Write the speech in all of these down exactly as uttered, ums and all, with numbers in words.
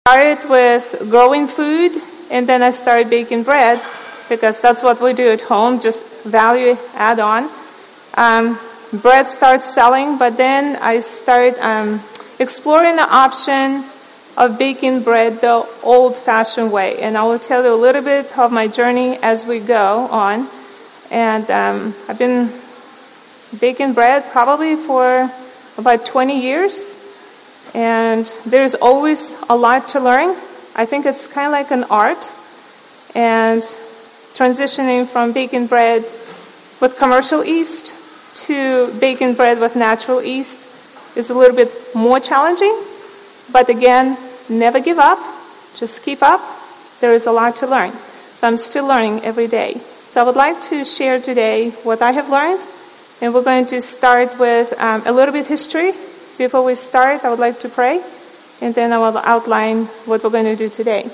Started with growing food, and then I started baking bread because that's what we do at home, just value add on. Um, bread starts selling, but then I started um, exploring the option of baking bread the old-fashioned way. And I will tell you a little bit of my journey as we go on. And um, I've been baking bread probably for about twenty years. And there's always a lot to learn. I think it's kind of like an art. And transitioning from baking bread with commercial yeast to baking bread with natural yeast is a little bit more challenging. But again, never give up. Just keep up. There is a lot to learn. So I'm still learning every day. So I would like to share today what I have learned. And we're going to start with um, a little bit history. Before we start, I would like to pray, and then I will outline what we're going to do today.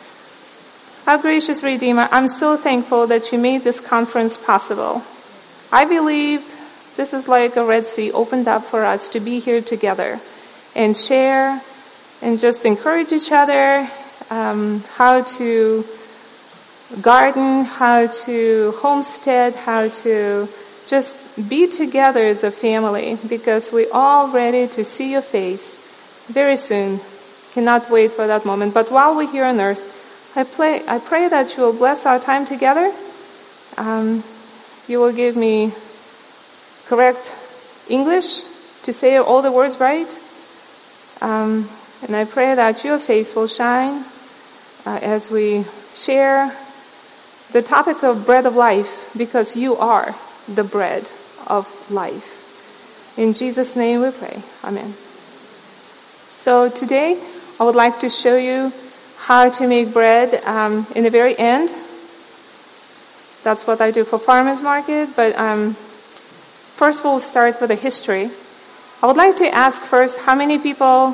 Our gracious Redeemer, I'm so thankful that you made this conference possible. I believe this is like a Red Sea opened up for us to be here together and share and just encourage each other um, how to garden, how to homestead, how to just be together as a family, because we're all ready to see your face very soon. Cannot wait for that moment. But while we're here on earth, I, pray, I pray that you will bless our time together. Um, you will give me correct English to say all the words right. Um, and I pray that your face will shine uh, as we share the topic of bread of life, because you are the bread of life. In Jesus' name we pray. Amen. So today I would like to show you how to make bread um, in the very end. That's what I do for Farmers Market. But um, first we'll start with a history. I would like to ask first, how many people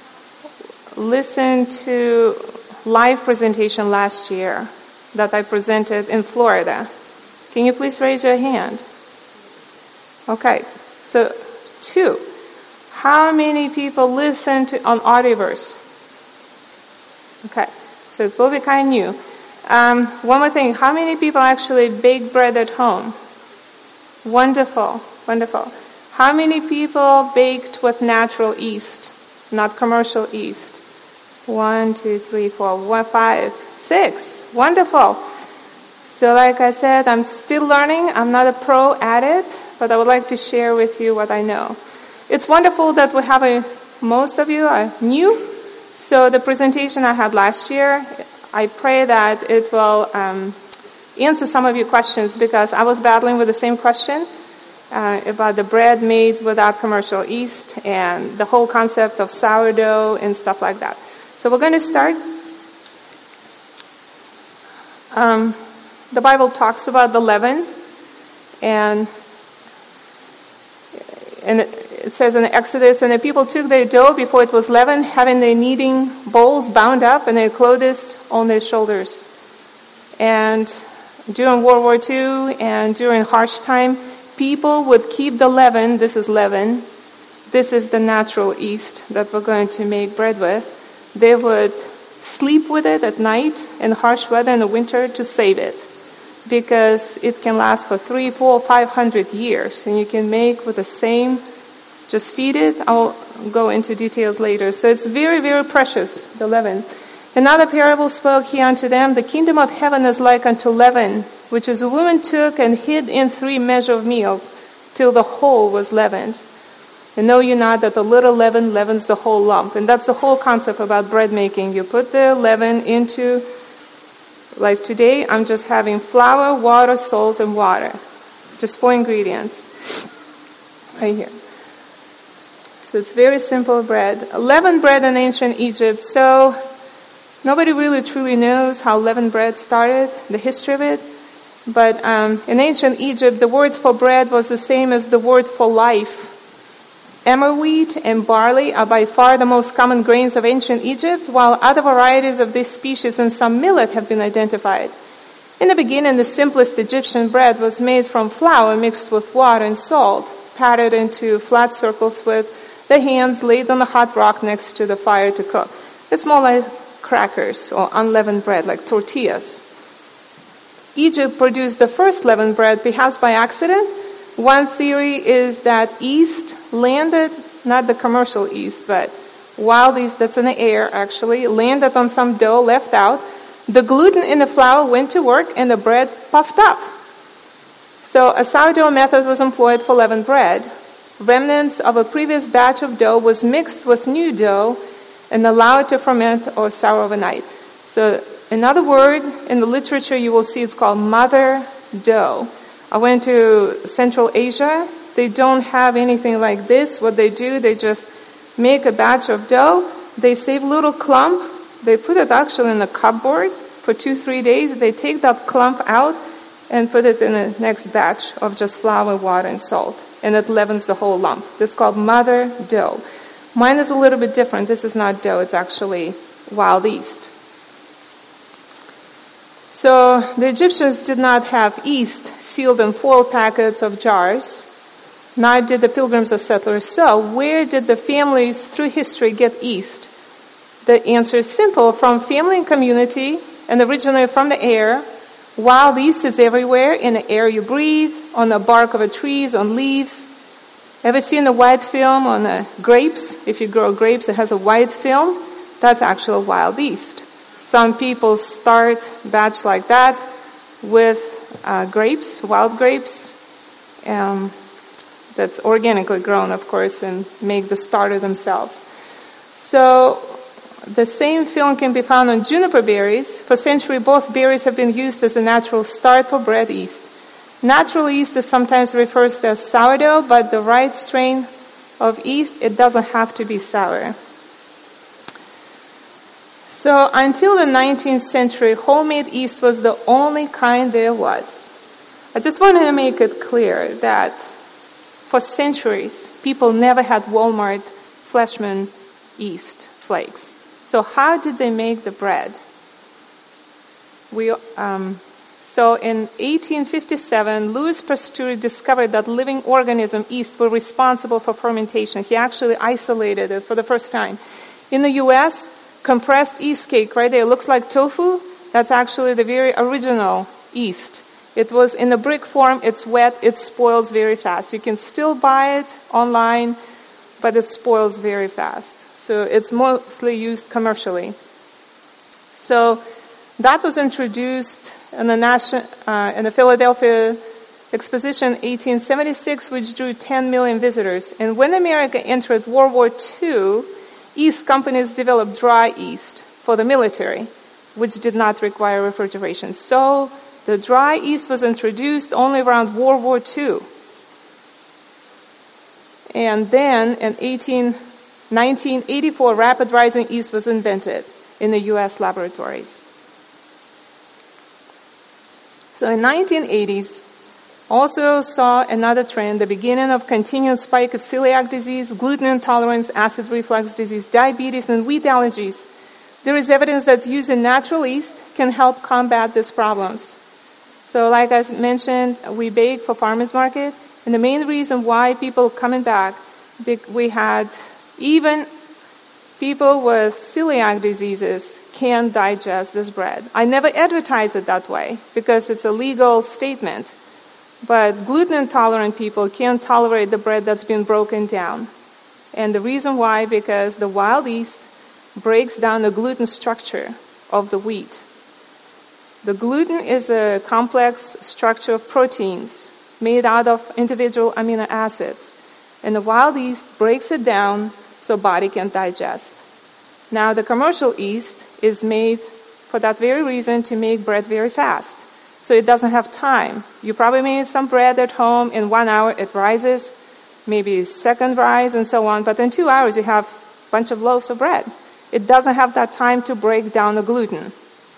listened to live presentation last year that I presented in Florida? Can you please raise your hand? Okay, so two. How many people listen to on Audioverse? Okay, so it will be kind of new. Um, one more thing. How many people actually bake bread at home? Wonderful, wonderful. How many people baked with natural yeast, not commercial yeast? One, two, three, four, one, five, six. Wonderful. So like I said, I'm still learning. I'm not a pro at it, but I would like to share with you what I know. It's wonderful that we have a, most of you are new. So the presentation I had last year, I pray that it will um, answer some of your questions, because I was battling with the same question uh, about the bread made without commercial yeast and the whole concept of sourdough and stuff like that. So we're going to start. Um, The Bible talks about the leaven, and and it says in Exodus, and the people took their dough before it was leavened, having their kneading bowls bound up and their clothes on their shoulders. And during World War Two and during harsh time, people would keep the leaven. This is leaven. This is the natural yeast that we're going to make bread with. They would sleep with it at night in harsh weather in the winter to save it, because it can last for three, four, five hundred years, and you can make with the same. Just feed it. I'll go into details later. So it's very, very precious, the leaven. Another parable spoke he unto them, the kingdom of heaven is like unto leaven, which is a woman took and hid in three measure of meal, till the whole was leavened. And know you not that the little leaven leavens the whole lump. And that's the whole concept about bread making. You put the leaven into. Like today, I'm just having flour, water, salt, and water. Just four ingredients. Right here. So it's very simple bread. Leavened bread in ancient Egypt. So nobody really truly knows how leavened bread started, the history of it. But um, in ancient Egypt, the word for bread was the same as the word for life. Emmer wheat and barley are by far the most common grains of ancient Egypt, while other varieties of this species and some millet have been identified. In the beginning, the simplest Egyptian bread was made from flour mixed with water and salt, patted into flat circles with the hands laid on the hot rock next to the fire to cook. It's more like crackers or unleavened bread, like tortillas. Egypt produced the first leavened bread, perhaps by accident. One theory is that yeast landed, not the commercial yeast, but wild yeast that's in the air actually, landed on some dough left out. The gluten in the flour went to work and the bread puffed up. So a sourdough method was employed for leavened bread. Remnants of a previous batch of dough was mixed with new dough and allowed to ferment or sour overnight. So another word in the literature you will see, it's called mother dough. I went to Central Asia. They don't have anything like this. What they do, they just make a batch of dough. They save a little clump. They put it actually in a cupboard for two, three days. They take that clump out and put it in the next batch of just flour, water, and salt. And it leavens the whole lump. It's called mother dough. Mine is a little bit different. This is not dough. It's actually wild yeast. So the Egyptians did not have yeast sealed in foil packets of jars. Neither did the pilgrims or settlers. So where did the families through history get yeast? The answer is simple. From family and community, and originally from the air. Wild yeast is everywhere, in the air you breathe, on the bark of the trees, on leaves. Ever seen the white film on the grapes? If you grow grapes, it has a white film. That's actual wild yeast. Some people start a batch like that with uh, grapes, wild grapes, um, that's organically grown, of course, and make the starter themselves. So the same film can be found on juniper berries. For centuries, both berries have been used as a natural start for bread yeast. Natural yeast is sometimes referred to as sourdough, but the right strain of yeast, it doesn't have to be sour. So until the nineteenth century, homemade yeast was the only kind there was. I just wanted to make it clear that for centuries, people never had Walmart Fleischmann yeast flakes. So how did they make the bread? We, um, so in eighteen fifty-seven, Louis Pasteur discovered that living organism yeast were responsible for fermentation. He actually isolated it for the first time. In the U S, compressed yeast cake right there looks like tofu. That's actually the very original yeast. It was in a brick form. It's wet. It spoils very fast. You can still buy it online, but it spoils very fast. So it's mostly used commercially. So that was introduced in the, national, uh, in the Philadelphia Exposition eighteen seventy-six, which drew ten million visitors. And when America entered World War Two, yeast companies developed dry yeast for the military, which did not require refrigeration. So the dry yeast was introduced only around World War Two. And then in nineteen eighty-four, rapid rising yeast was invented in the U S laboratories. So in nineteen eighties, also saw another trend, the beginning of continuous spike of celiac disease, gluten intolerance, acid reflux disease, diabetes, and wheat allergies. There is evidence that using natural yeast can help combat these problems. So like I mentioned, we bake for farmers market, and the main reason why people coming back, we had even people with celiac diseases can digest this bread. I never advertise it that way because it's a legal statement. But gluten-intolerant people can't tolerate the bread that's been broken down. And the reason why, because the wild yeast breaks down the gluten structure of the wheat. The gluten is a complex structure of proteins made out of individual amino acids. And the wild yeast breaks it down so body can digest. Now, the commercial yeast is made for that very reason, to make bread very fast. So it doesn't have time. You probably made some bread at home. In one hour it rises, maybe second rise and so on. But in two hours you have a bunch of loaves of bread. It doesn't have that time to break down the gluten.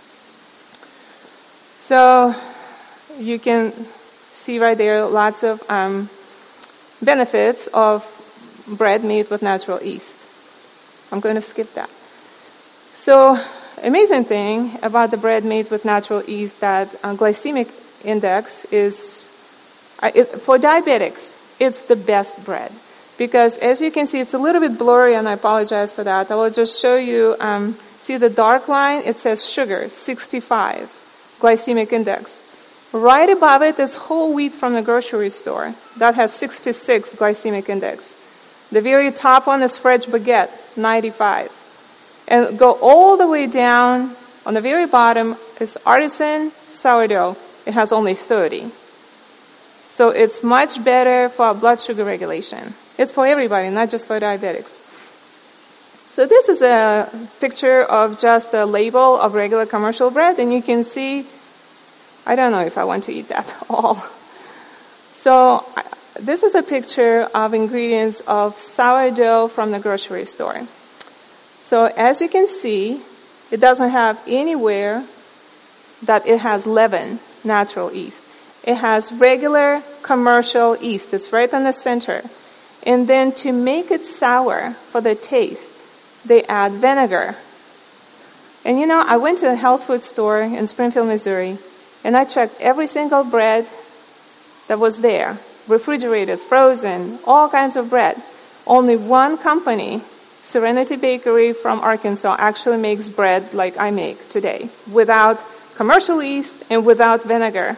So you can see right there lots of um, benefits of bread made with natural yeast. I'm going to skip that. So amazing thing about the bread made with natural yeast that uh, glycemic index is, uh, it, for diabetics, it's the best bread. because as you can see, it's a little bit blurry, and I apologize for that. I will just show you, um, see the dark line? It says sugar, sixty-five, glycemic index. Right above it is whole wheat from the grocery store. That has sixty-six glycemic index. The very top one is French baguette, ninety-five. And go all the way down, on the very bottom is artisan sourdough. It has only thirty. So it's much better for blood sugar regulation. It's for everybody, not just for diabetics. So this is a picture of just a label of regular commercial bread, and you can see, I don't know if I want to eat that all. So this is a picture of ingredients of sourdough from the grocery store. So as you can see, it doesn't have anywhere that it has leaven, natural yeast. It has regular commercial yeast. It's right in the center. And then to make it sour for the taste, they add vinegar. And you know, I went to a health food store in Springfield, Missouri, and I checked every single bread that was there, refrigerated, frozen, all kinds of bread. Only one company, Serenity Bakery from Arkansas, actually makes bread like I make today, without commercial yeast and without vinegar.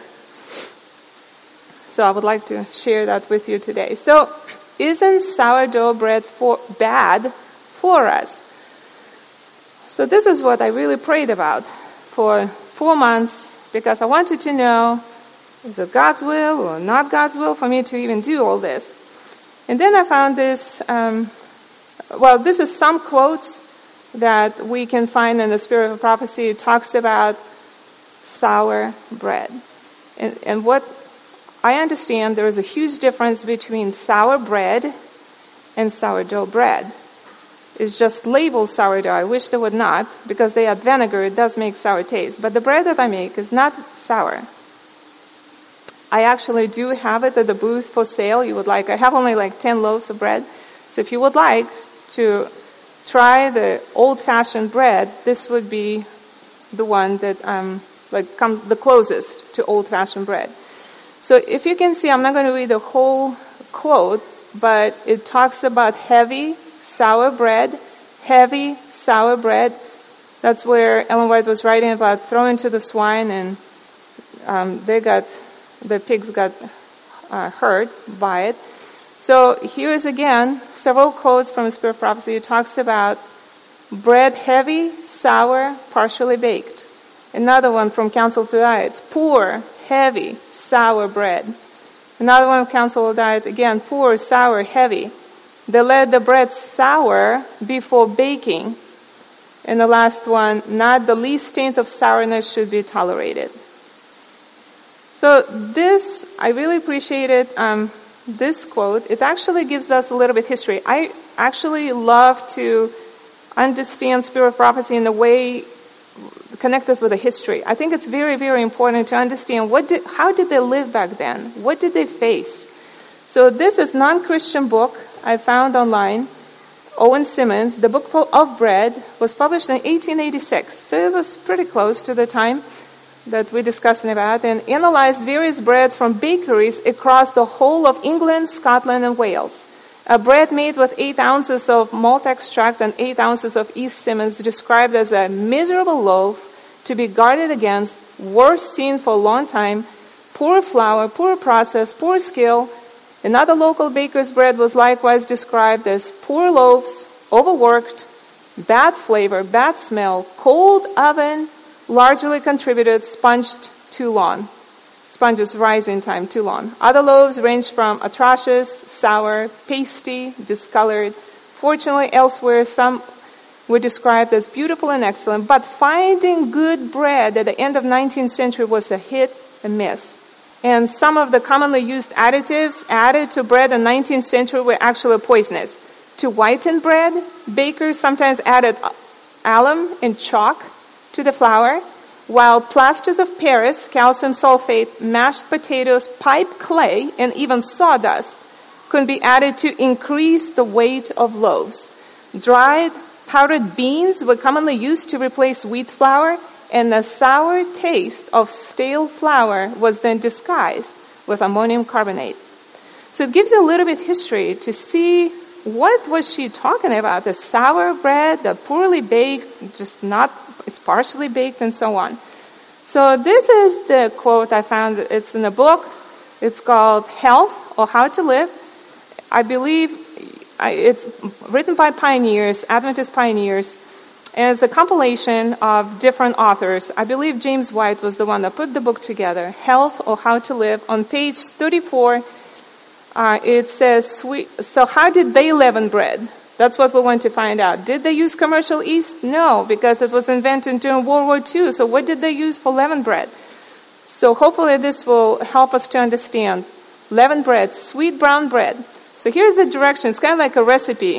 So I would like to share that with you today. So isn't sourdough bread for, bad for us? So this is what I really prayed about for four months, because I wanted to know, is it God's will or not God's will for me to even do all this? And then I found this, um, well, this is some quotes that we can find in the Spirit of Prophecy. It talks about sour bread. And, and what I understand, there is a huge difference between sour bread and sourdough bread. It's just labeled sourdough. I wish they would not, because they add vinegar. It does make sour taste. But the bread that I make is not sour. I actually do have it at the booth for sale. You would like, I have only like ten loaves of bread. So if you would like to try the old-fashioned bread, this would be the one that um, like comes the closest to old-fashioned bread. So if you can see, I'm not going to read the whole quote, but it talks about heavy, sour bread, heavy, sour bread. That's where Ellen White was writing about throwing to the swine, and um, they got, the pigs got uh, hurt by it. So here's again several quotes from the Spirit of Prophecy. It talks about bread heavy, sour, partially baked. Another one from Council to Diets, poor, heavy, sour bread. Another one from Council of Diet, again, poor, sour, heavy. They let the bread sour before baking. And the last one, not the least taint of sourness should be tolerated. So this, I really appreciated um, this quote. It actually gives us a little bit history. I actually love to understand Spirit of Prophecy in the way connected with the history. I think it's very, very important to understand what did, how did they live back then? What did they face? So this is non-Christian book I found online. Owen Simmons, The Book of Bread, was published in eighteen eighty-six. So it was pretty close to the time that we're discussing about, and analyzed various breads from bakeries across the whole of England, Scotland, and Wales. A bread made with eight ounces of malt extract and eight ounces of East Simmons, described as a miserable loaf to be guarded against, worst seen for a long time, poor flour, poor process, poor skill. Another local baker's bread was likewise described as poor loaves, overworked, bad flavor, bad smell, cold oven, largely contributed, sponged too long. Sponges rise in time too long. Other loaves range from atrocious, sour, pasty, discolored. Fortunately, elsewhere, some were described as beautiful and excellent, but finding good bread at the end of the nineteenth century was a hit and miss. And some of the commonly used additives added to bread in the nineteenth century were actually poisonous. To whiten bread, bakers sometimes added alum and chalk to the flour, while plasters of Paris, calcium sulfate, mashed potatoes, pipe clay, and even sawdust could be added to increase the weight of loaves. Dried powdered beans were commonly used to replace wheat flour, and the sour taste of stale flour was then disguised with ammonium carbonate. So it gives you a little bit history to see what was she talking about, the sour bread, the poorly baked, just not, it's partially baked and so on. So this is the quote I found. It's in a book. It's called Health or How to Live. I believe it's written by pioneers, Adventist pioneers, and it's a compilation of different authors. I believe James White was the one that put the book together, Health or How to Live. On page thirty-four, uh, it says, sweet, so how did they leaven bread? That's what we want to find out. Did they use commercial yeast? No, because it was invented during World War Two. So what did they use for leavened bread? So hopefully this will help us to understand. Leavened bread, sweet brown bread. So here's the direction. It's kind of like a recipe.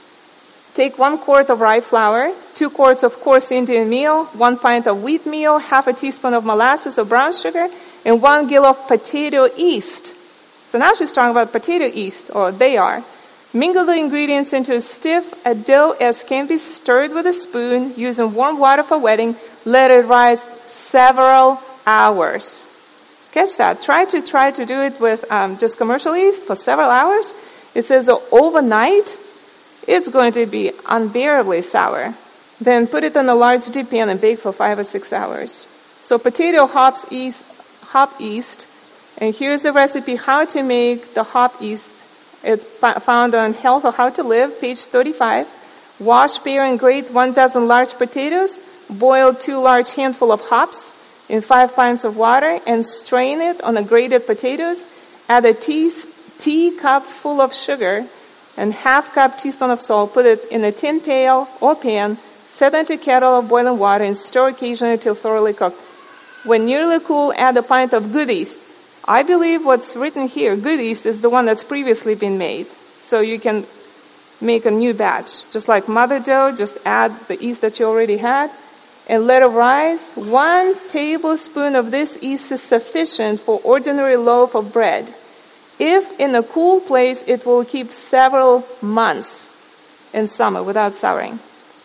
Take one quart of rye flour, two quarts of coarse Indian meal, one pint of wheat meal, half a teaspoon of molasses or brown sugar, and one gill of potato yeast. So now she's talking about potato yeast, or they are. Mingle the ingredients into a stiff a dough as can be stirred with a spoon using warm water for wetting. Let it rise several hours. Catch that. Try to try to do it with um, just commercial yeast for several hours. It says uh, overnight, it's going to be unbearably sour. Then put it in a large deep pan and bake for five or six hours. So potato hops yeast, hop yeast. And here's the recipe how to make the hop yeast. It's found on Health or How to Live, page thirty-five. Wash, pare, and grate one dozen large potatoes. Boil two large handful of hops in five pints of water and strain it on the grated potatoes. Add a tea, tea cup full of sugar and half cup teaspoon of salt. Put it in a tin pail or pan. Set into a kettle of boiling water and stir occasionally until thoroughly cooked. When nearly cool, add a pint of good yeast. I believe what's written here, good yeast, is the one that's previously been made. So you can make a new batch. Just like mother dough, just add the yeast that you already had. And let it rise. One tablespoon of this yeast is sufficient for ordinary loaf of bread. If in a cool place, it will keep several months in summer without souring.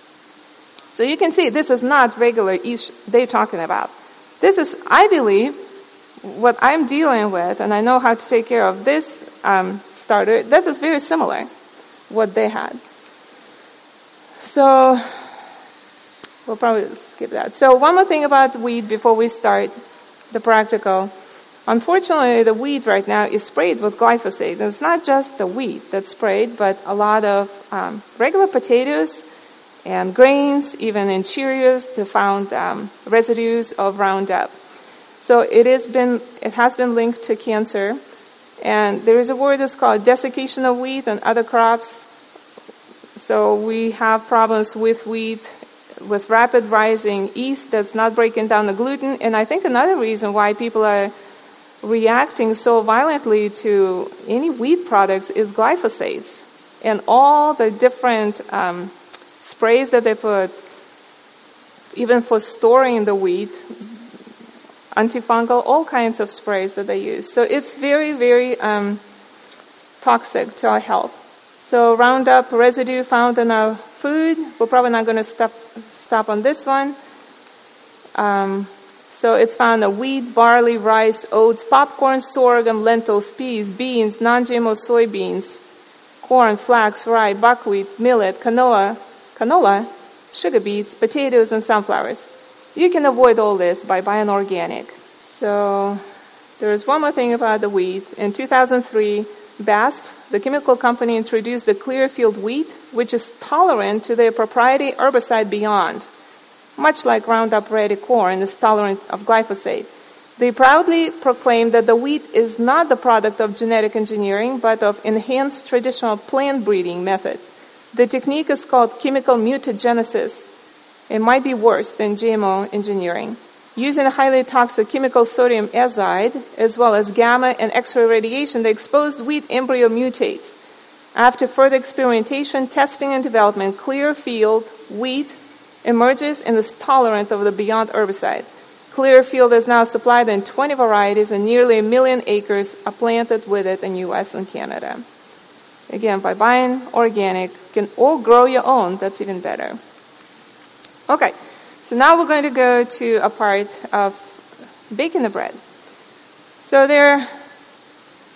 So you can see this is not regular yeast they're talking about. This is, I believe, what I'm dealing with, and I know how to take care of this um, starter. This is very similar, what they had. So we'll probably skip that. So one more thing about wheat before we start the practical. Unfortunately, the wheat right now is sprayed with glyphosate. And it's not just the wheat that's sprayed, but a lot of um, regular potatoes and grains, even in Cheerios, they found um, residues of Roundup. So it has been it has been linked to cancer. And there is a word that's called desiccation of wheat and other crops. So we have problems with wheat, with rapid rising yeast that's not breaking down the gluten. And I think another reason why people are reacting so violently to any wheat products is glyphosates and all the different um, sprays that they put, even for storing the wheat, antifungal, all kinds of sprays that they use. So it's very, very um, toxic to our health. So Roundup residue found in our food. We're probably not going to stop stop on this one. Um, so it's found in wheat, barley, rice, oats, popcorn, sorghum, lentils, peas, beans, non-G M O soybeans, corn, flax, rye, buckwheat, millet, canola, canola, sugar beets, potatoes, and sunflowers. You can avoid all this by buying organic. So there's one more thing about the wheat. In two thousand three, B A S F, the chemical company, introduced the Clearfield wheat, which is tolerant to their proprietary herbicide Beyond. Much like Roundup Ready corn is tolerant of glyphosate. They proudly proclaim that the wheat is not the product of genetic engineering, but of enhanced traditional plant breeding methods. The technique is called chemical mutagenesis. It might be worse than G M O engineering. Using a highly toxic chemical sodium azide, as well as gamma and X-ray radiation, the exposed wheat embryo mutates. After further experimentation, testing, and development, Clearfield wheat emerges and is tolerant of the Beyond herbicide. Clearfield is now supplied in twenty varieties, and nearly a million acres are planted with it in U S and Canada. Again, by buying organic, you can or grow your own. That's even better. Okay, so now we're going to go to a part of baking the bread. So there are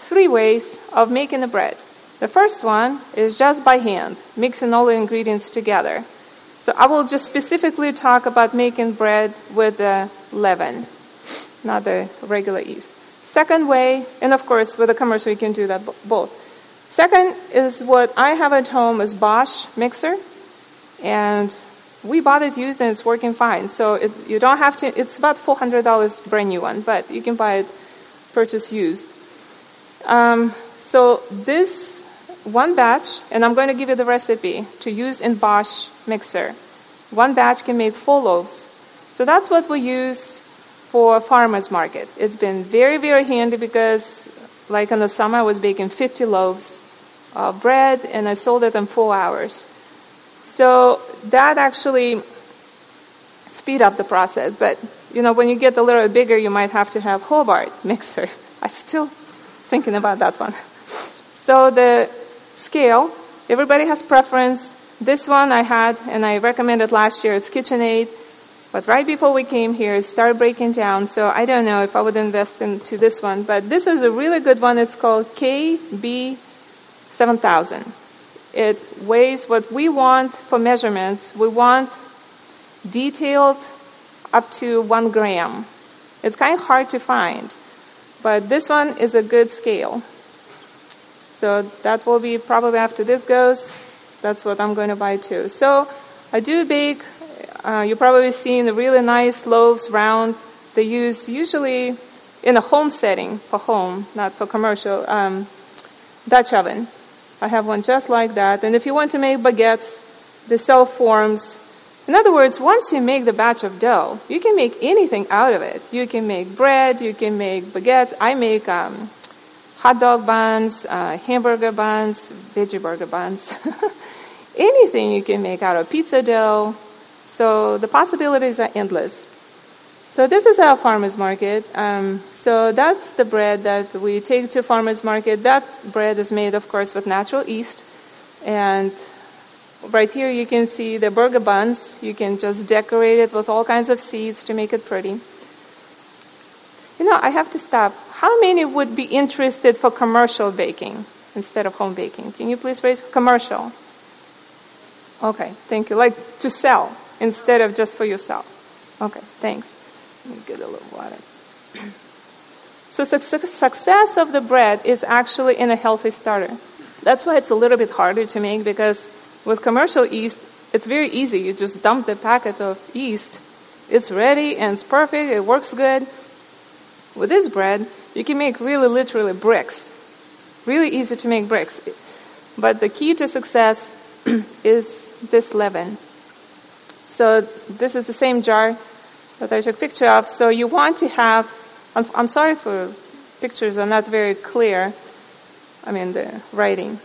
three ways of making the bread. The first one is just by hand, mixing all the ingredients together. So I will just specifically talk about making bread with the leaven, not the regular yeast. Second way, and of course with a commercial you can do that both. Second is what I have at home is Bosch mixer, and we bought it used and it's working fine. So it, you don't have to, it's about four hundred dollars brand new one, but you can buy it purchase used. Um, so this one batch, and I'm going to give you the recipe to use in Bosch mixer. One batch can make four loaves. So that's what we use for farmer's market. It's been very, very handy because like in the summer I was baking fifty loaves of bread and I sold it in four hours. So that actually speed up the process. But, you know, when you get a little bit bigger, you might have to have Hobart mixer. I'm still thinking about that one. So the scale, everybody has preference. This one I had, and I recommended last year, it's KitchenAid. But right before we came here, it started breaking down. So I don't know if I would invest into this one. But this is a really good one. It's called K B seven thousand. It weighs what we want for measurements. We want detailed up to one gram. It's kind of hard to find. But this one is a good scale. So that will be probably after this goes. That's what I'm going to buy too. So I do bake. Uh, you've probably seen the really nice loaves, round. They use usually in a home setting, for home, not for commercial, um, Dutch oven. I have one just like that. And if you want to make baguettes, they sell forms. In other words, once you make the batch of dough, you can make anything out of it. You can make bread, you can make baguettes. I make um, hot dog buns, uh, hamburger buns, veggie burger buns. Anything you can make out of pizza dough. So the possibilities are endless. So this is our farmer's market. Um, so that's the bread that we take to farmer's market. That bread is made, of course, with natural yeast. And right here you can see the burger buns. You can just decorate it with all kinds of seeds to make it pretty. You know, I have to stop. How many would be interested for commercial baking instead of home baking? Can you please raise commercial? Okay, thank you. Like to sell instead of just for yourself. Okay, thanks. Let me get a little water. So the success of the bread is actually in a healthy starter. That's why it's a little bit harder to make, because with commercial yeast, it's very easy. You just dump the packet of yeast. It's ready and it's perfect. It works good. With this bread, you can make really literally bricks. Really easy to make bricks. But the key to success is this leaven. So this is the same jar that I took a picture of. So you want to have, I'm, I'm sorry for pictures are not very clear. I mean the writing.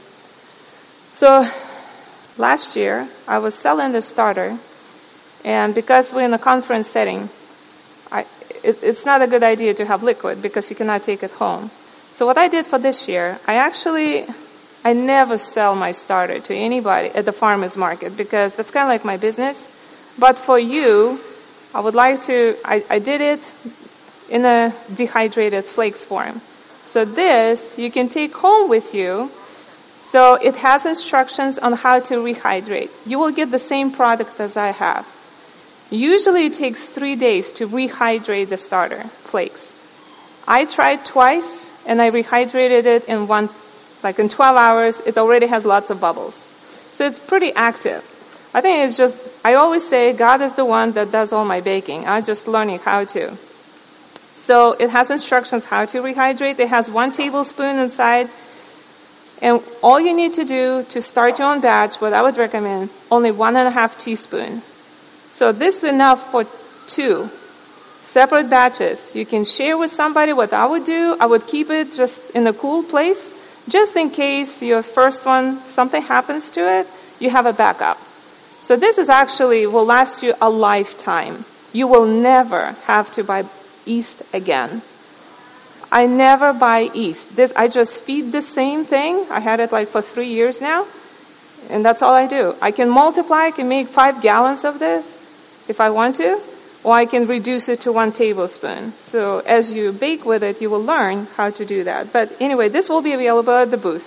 So last year I was selling the starter, and because we're in a conference setting, I, it, it's not a good idea to have liquid because you cannot take it home. So what I did for this year, I actually, I never sell my starter to anybody at the farmer's market because that's kind of like my business. But for you, I would like to, I, I did it in a dehydrated flakes form. So this, you can take home with you. So it has instructions on how to rehydrate. You will get the same product as I have. Usually it takes three days to rehydrate the starter flakes. I tried twice and I rehydrated it in one, like in twelve hours. It already has lots of bubbles. So it's pretty active. I think it's just, I always say God is the one that does all my baking. I'm just learning how to. So it has instructions how to rehydrate. It has one tablespoon inside. And all you need to do to start your own batch, what I would recommend, only one and a half teaspoon. So this is enough for two separate batches. You can share with somebody. What I would do, I would keep it just in a cool place, just in case your first one, something happens to it, you have a backup. So this is actually will last you a lifetime. You will never have to buy yeast again. I never buy yeast. This, I just feed the same thing. I had it like for three years now. And that's all I do. I can multiply, I can make five gallons of this if I want to. or I can reduce it to one tablespoon. So as you bake with it, you will learn how to do that. But anyway, this will be available at the booth.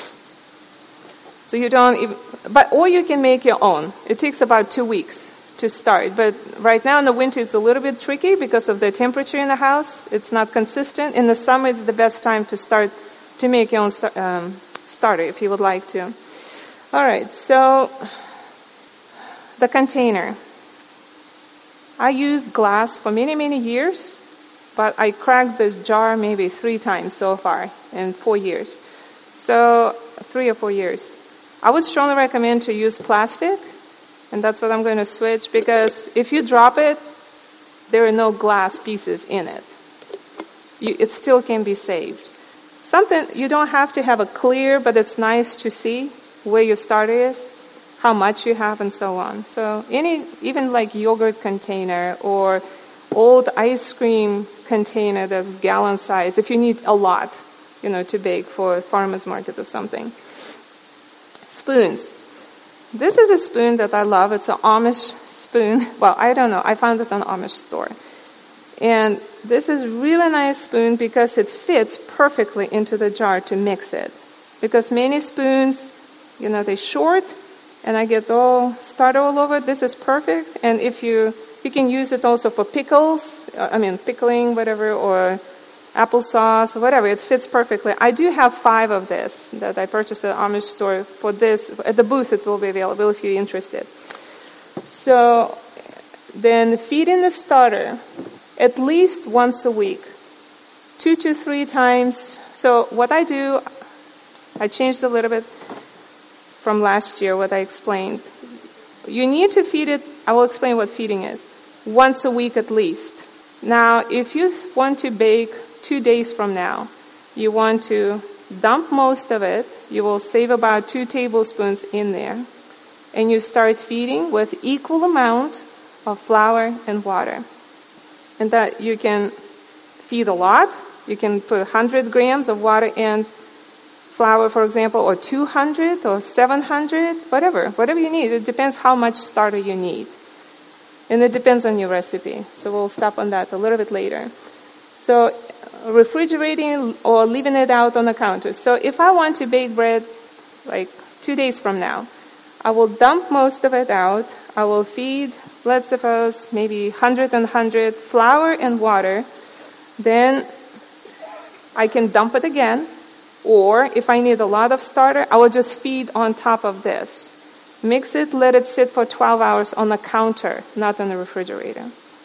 So you don't even, but, or you can make your own. It takes about two weeks to start. But right now in the winter, it's a little bit tricky because of the temperature in the house. It's not consistent. In the summer, it's the best time to start to make your own st- um, starter if you would like to. All right, so the container. I used glass for many, many years, but I cracked this jar maybe three times so far in four years. So three or four years. I would strongly recommend to use plastic, and that's what I'm going to switch, because if you drop it, there are no glass pieces in it. You, it still can be saved. Something, you don't have to have a clear, but it's nice to see where your starter is, how much you have, and so on. So any, even like yogurt container or old ice cream container that's gallon size, if you need a lot, you know, to bake for a farmer's market or something. Spoons. This is a spoon that I love. It's an Amish spoon. Well, I don't know. I found it in an Amish store. And this is really nice spoon because it fits perfectly into the jar to mix it. Because many spoons, you know, they're short, and I get all starter all over. This is perfect. And if you, you can use it also for pickles, I mean, pickling, whatever, or applesauce, whatever. It fits perfectly. I do have five of this that I purchased at the Amish store for this. At the booth, it will be available if you're interested. So then feed in the starter at least once a week, two to three times. So what I do, I changed a little bit from last year, what I explained. You need to feed it, I will explain what feeding is, once a week at least. Now, if you want to bake two days from now, you want to dump most of it, you will save about two tablespoons in there, and you start feeding with equal amount of flour and water. And that you can feed a lot. You can put one hundred grams of water and flour, for example, or two hundred or seven hundred, whatever, whatever you need. It depends how much starter you need. And it depends on your recipe. So we'll stop on that a little bit later. So refrigerating or leaving it out on the counter. So if I want to bake bread like two days from now, I will dump most of it out. I will feed, let's suppose, maybe one hundred and one hundred flour and water. Then I can dump it again. Or if I need a lot of starter, I will just feed on top of this. Mix it, let it sit for twelve hours on the counter, not in the refrigerator.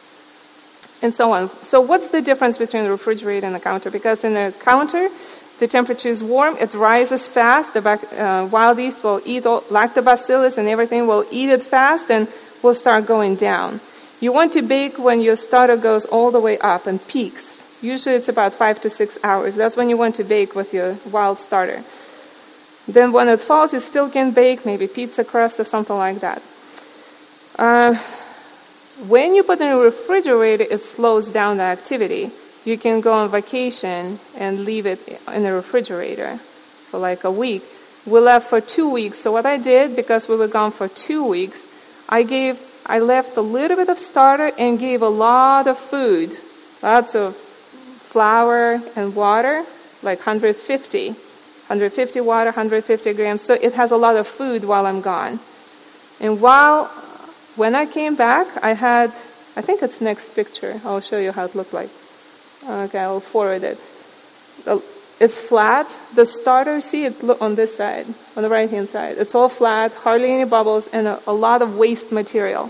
And so on. So what's the difference between the refrigerator and the counter? Because in the counter, the temperature is warm, it rises fast, the uh, wild yeast will eat all, lactobacillus and everything will eat it fast and will start going down. You want to bake when your starter goes all the way up and peaks. Usually it's about five to six hours. That's when you want to bake with your wild starter. Then when it falls, you still can bake, maybe pizza crust or something like that. Uh, when you put it in a refrigerator, it slows down the activity. You can go on vacation and leave it in the refrigerator for like a week. We left for two weeks. So what I did, because we were gone for two weeks, I gave, I left a little bit of starter and gave a lot of food, lots of flour and water, like one hundred fifty, one hundred fifty water, one hundred fifty grams. So it has a lot of food while I'm gone. And while, when I came back, I had, I think it's next picture. I'll show you how it looked like. Okay, I'll forward it. It's flat. The starter, see it look on this side, on the right-hand side. It's all flat, hardly any bubbles, and a, a lot of waste material.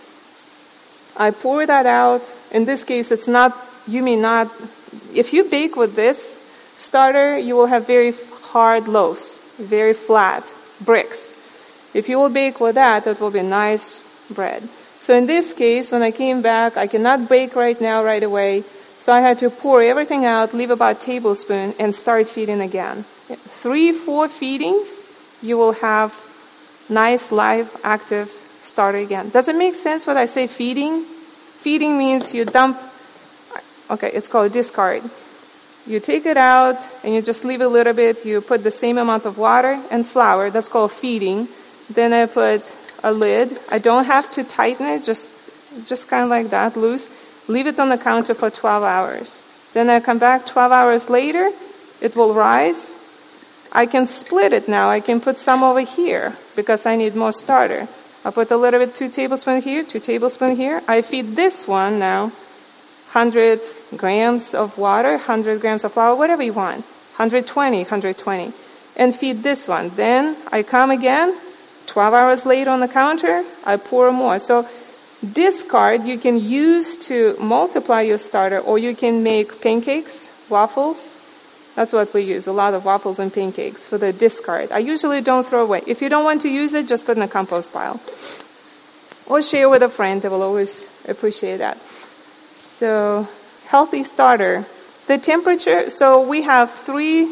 I pour that out. In this case, it's not, you may not, if you bake with this starter, you will have very hard loaves, very flat bricks. If you will bake with that, it will be nice bread. So in this case, when I came back, I cannot bake right now, right away. So I had to pour everything out, leave about a tablespoon, and start feeding again. Three, four feedings, you will have nice, live, active starter again. Does it make sense what I say feeding? Feeding means you dump, okay, it's called discard. You take it out, and you just leave a little bit. You put the same amount of water and flour. That's called feeding. Then I put a lid. I don't have to tighten it, just just kind of like that, loose. Leave it on the counter for twelve hours. Then I come back twelve hours later, it will rise. I can split it now. I can put some over here because I need more starter. I put a little bit, two tablespoons here, two tablespoons here. I feed this one now one hundred grams of water, one hundred grams of flour, whatever you want. one hundred twenty, one hundred twenty. And feed this one. Then I come again, twelve hours later on the counter, I pour more. So discard you can use to multiply your starter, or you can make pancakes, waffles. That's what we use, a lot of waffles and pancakes for the discard. I usually don't throw away. If you don't want to use it, just put in a compost pile. Or share with a friend. They will always appreciate that. So, healthy starter. The temperature, so we have three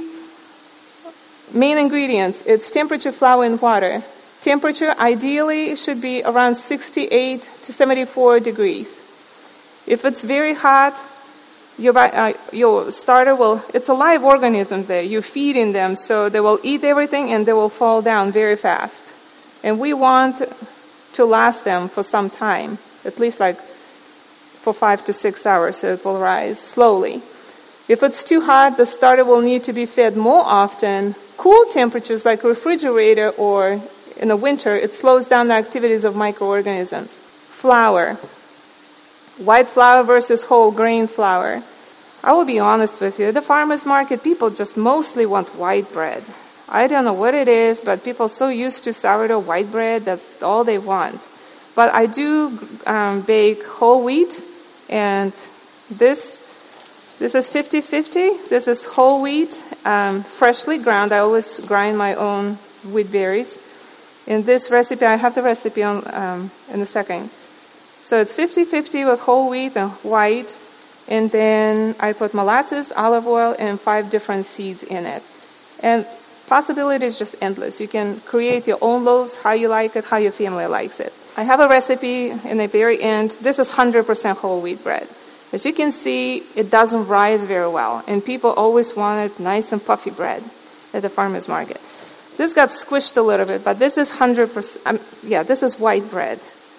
main ingredients. It's temperature, flour, and water. Temperature ideally should be around sixty-eight to seventy-four degrees. If it's very hot, your, uh, your starter will, it's a live organism there. You're feeding them, so they will eat everything and they will fall down very fast. And we want to last them for some time, at least like for five to six hours, so it will rise slowly. If it's too hot, the starter will need to be fed more often. Cool temperatures like refrigerator or in the winter, it slows down the activities of microorganisms. Flour. White flour versus whole grain flour. I will be honest with you, at the farmer's market, people just mostly want white bread. I don't know what it is, but people are so used to sourdough white bread, that's all they want. But I do um, bake whole wheat, and this this is fifty-fifty. This is whole wheat, um, freshly ground. I always grind my own wheat berries. In this recipe, I have the recipe on um, in a second. So it's fifty-fifty with whole wheat and white, and then I put molasses, olive oil, and five different seeds in it. And possibility is just endless. You can create your own loaves, how you like it, how your family likes it. I have a recipe in the very end. This is one hundred percent whole wheat bread. As you can see, it doesn't rise very well, and people always wanted nice and puffy bread at the farmer's market. This got squished a little bit, but this is one hundred percent, um, yeah, this is white bread.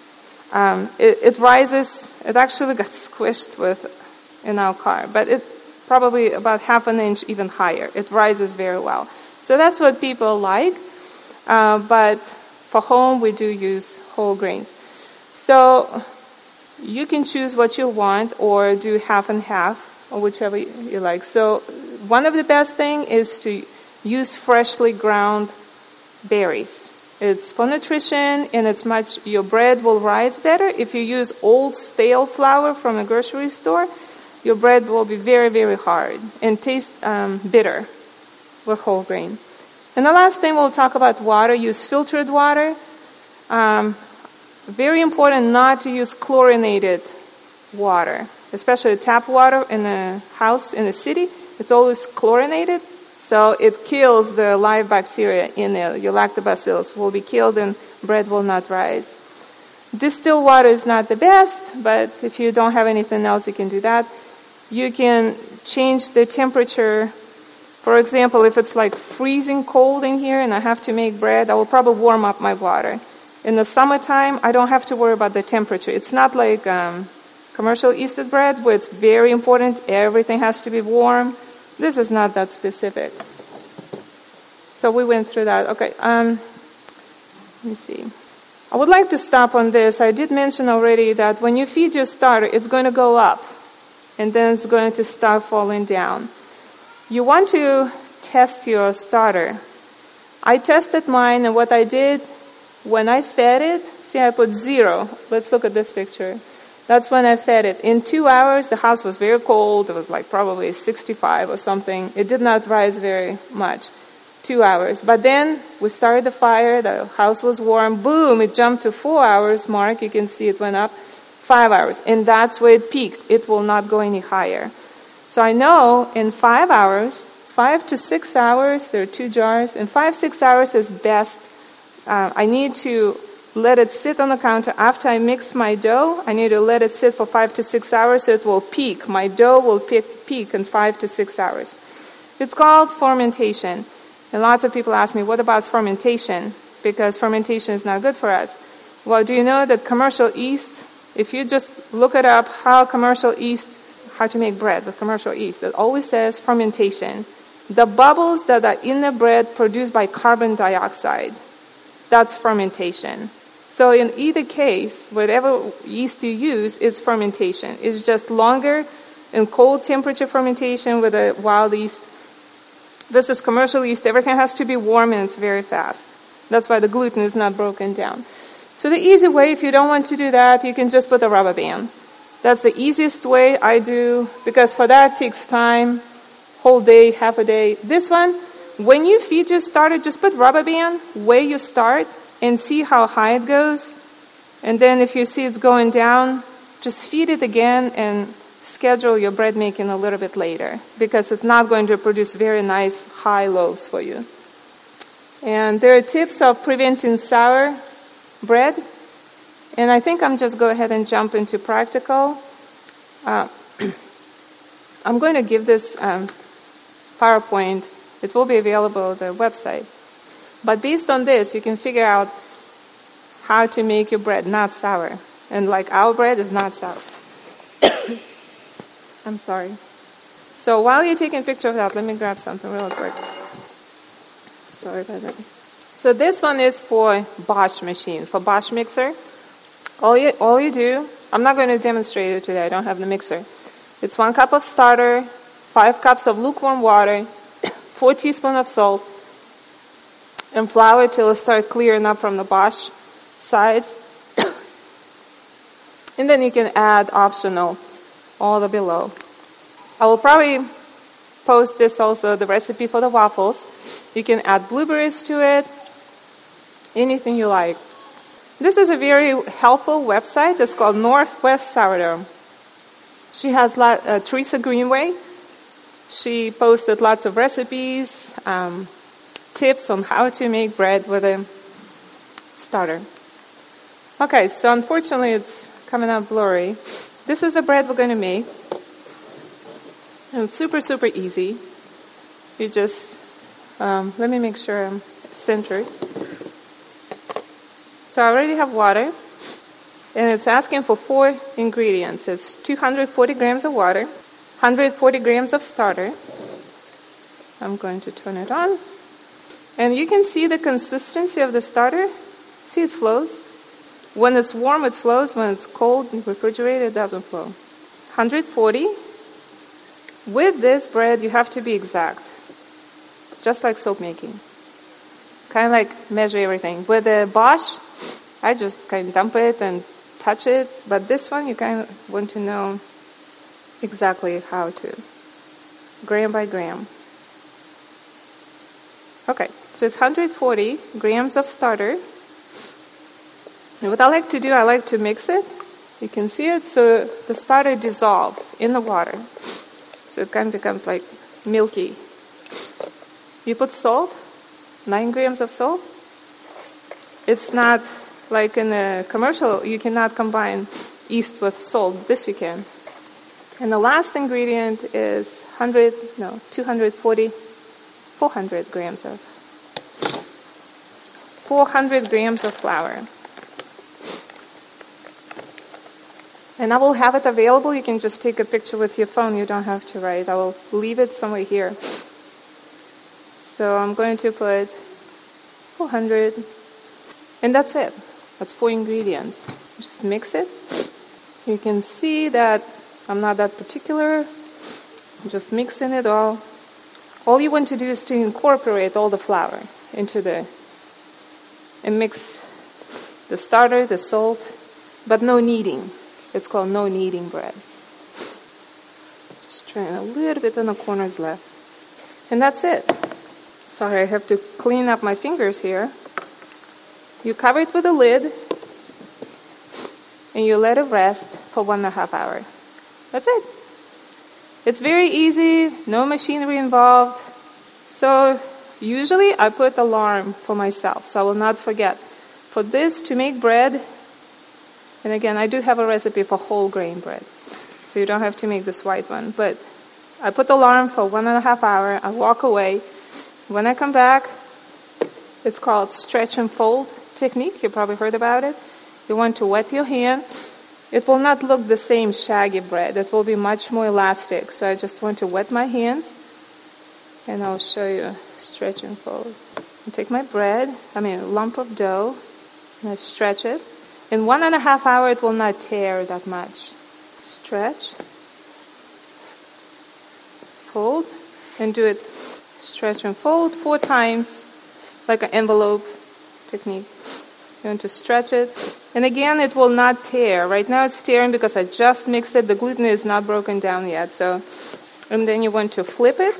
Um, it, it rises, it actually got squished with in our car, but it probably about half an inch even higher. It rises very well. So that's what people like, uh, but for home we do use whole grains. So you can choose what you want or do half and half, or whichever you like. So one of the best things is to use freshly ground berries. It's for nutrition, and it's much, your bread will rise better. If you use old stale flour from a grocery store, your bread will be very, very hard and taste um, bitter with whole grain. And the last thing we'll talk about water. Use filtered water. Um, very important not to use chlorinated water, especially tap water in a house in the city. It's always chlorinated. So it kills the live bacteria in there. Your lactobacillus will be killed and bread will not rise. Distilled water is not the best, but if you don't have anything else, you can do that. You can change the temperature. For example, if it's like freezing cold in here and I have to make bread, I will probably warm up my water. In the summertime, I don't have to worry about the temperature. It's not like um, commercial yeasted bread where it's very important. Everything has to be warm. This is not that specific. So we went through that. Okay, um, let me see. I would like to stop on this. I did mention already that when you feed your starter, it's going to go up, and then it's going to start falling down. You want to test your starter. I tested mine, and what I did, when I fed it, see I put zero. Let's look at this picture. That's when I fed it. In two hours, the house was very cold. It was like probably sixty-five or something. It did not rise very much. Two hours. But then we started the fire. The house was warm. Boom, it jumped to four hours mark. You can see it went up. Five hours. And that's where it peaked. It will not go any higher. So I know in five hours, five to six hours, there are two jars. In five, six hours is best. Uh, I need to let it sit on the counter. After I mix my dough, I need to let it sit for five to six hours so it will peak. My dough will peak, peak in five to six hours. It's called fermentation. And lots of people ask me, what about fermentation? Because fermentation is not good for us. Well, do you know that commercial yeast if you just look it up, how commercial yeast, how to make bread with commercial yeast, it always says fermentation. The bubbles that are in the bread produced by carbon dioxide, that's fermentation. So in either case, whatever yeast you use, it's fermentation. It's just longer in cold temperature fermentation with a wild yeast versus commercial yeast. Everything has to be warm and it's very fast. That's why the gluten is not broken down. So the easy way, if you don't want to do that, you can just put a rubber band. That's the easiest way I do, because for that it takes time, whole day, half a day. This one, when you feed your starter, just put rubber band where you start and see how high it goes. And then if you see it's going down, just feed it again and schedule your bread making a little bit later, because it's not going to produce very nice high loaves for you. And there are tips of preventing sour bread. And I think I'm just go ahead and jump into practical. Uh, I'm going to give this um, PowerPoint. It will be available on the website. But based on this, you can figure out how to make your bread not sour. And like our bread is not sour. I'm sorry. So while you're taking a picture of that, let me grab something real quick. Sorry about that. So this one is for Bosch machine, for Bosch mixer. All you, all you do, I'm not going to demonstrate it today, I don't have the mixer. It's one cup of starter, five cups of lukewarm water, four teaspoons of salt, and flour till it starts clearing up from the Bosch sides. And then you can add optional all the below. I will probably post this also, the recipe for the waffles. You can add blueberries to it, anything you like. This is a very helpful website. It's called Northwest Sourdough. She has lot, uh, Teresa Greenway. She posted lots of recipes, um, tips on how to make bread with a starter. Okay, so unfortunately it's coming out blurry. This is the bread we're going to make. And it's super, super easy. You just, um, let me make sure I'm centered. So I already have water, and it's asking for four ingredients. It's two hundred forty grams of water, one hundred forty grams of starter. I'm going to turn it on. And you can see the consistency of the starter. See, it flows. When it's warm, it flows. When it's cold and refrigerated, it doesn't flow. one hundred forty. With this bread, you have to be exact. Just like soap making. Kind of like measure everything. With the Bosch, I just kind of dump it and touch it. But this one, you kind of want to know exactly how to. Gram by gram. Okay, so it's one hundred forty grams of starter. And what I like to do, I like to mix it. You can see it, so the starter dissolves in the water. So it kind of becomes like milky. You put salt, nine grams of salt. It's not like in a commercial, you cannot combine yeast with salt. This you can. And the last ingredient is one hundred, no, two hundred forty, four hundred grams of, four hundred grams of flour. And I will have it available. You can just take a picture with your phone. You don't have to write. I will leave it somewhere here. So I'm going to put four hundred. And that's it. That's four ingredients. Just mix it. You can see that I'm not that particular. I'm just mixing it all. All you want to do is to incorporate all the flour into the, and mix the starter, the salt, but no kneading. It's called no kneading bread. Just trying a little bit on the corners left. And that's it. Sorry, I have to clean up my fingers here. You cover it with a lid, and you let it rest for one and a half hour. That's it. It's very easy, no machinery involved. So usually I put alarm for myself, so I will not forget. For this, to make bread, and again, I do have a recipe for whole grain bread, so you don't have to make this white one. But I put the alarm for one and a half hour. I walk away. When I come back, it's called stretch and fold technique. You probably heard about it. You want to wet your hand, it will not look the same shaggy bread. It will be much more elastic. So I just want to wet my hands, and I'll show you stretch and fold. I take my bread, I mean a lump of dough, and I stretch it. In one and a half hour, it will not tear that much. Stretch, fold, and do it stretch and fold four times, like an envelope technique. You want to stretch it. And again, it will not tear. Right now it's tearing because I just mixed it. The gluten is not broken down yet. So, and then you want to flip it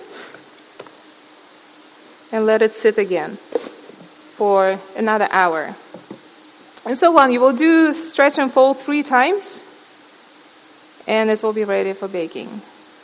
and let it sit again for another hour. And so on. You will do stretch and fold three times, and it will be ready for baking.